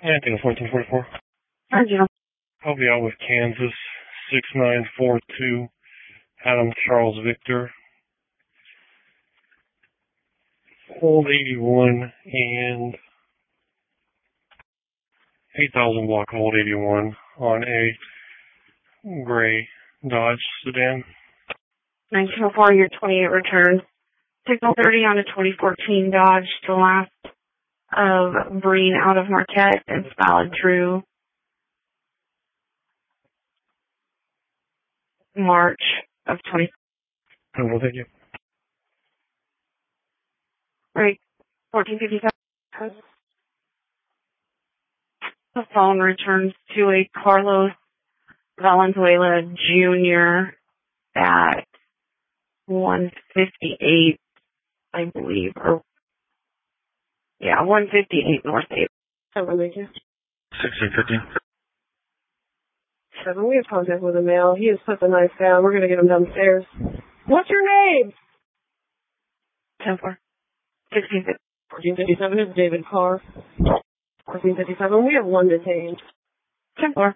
Anthony 1444. Hi, Jim. I'll be out with Kansas 6942 Adam Charles Victor. Hold 81 and 8,000 block hold 81 on a gray Dodge sedan. 1904, your 28 return. Signal 30 on a 2014 Dodge, the last of Breen out of Marquette and valid through March of 20. Well, thank you. Right, 1457. The phone returns to a Carlos Valenzuela Jr. at 158, I believe, or 158 North 8. So what did you? 1615. 7. We have contact with a male. He is such a nice guy. We're going to get him downstairs. What's your name? 10-4. 1650. 1457 is David Carr. 1457. We have one detained. 10-4.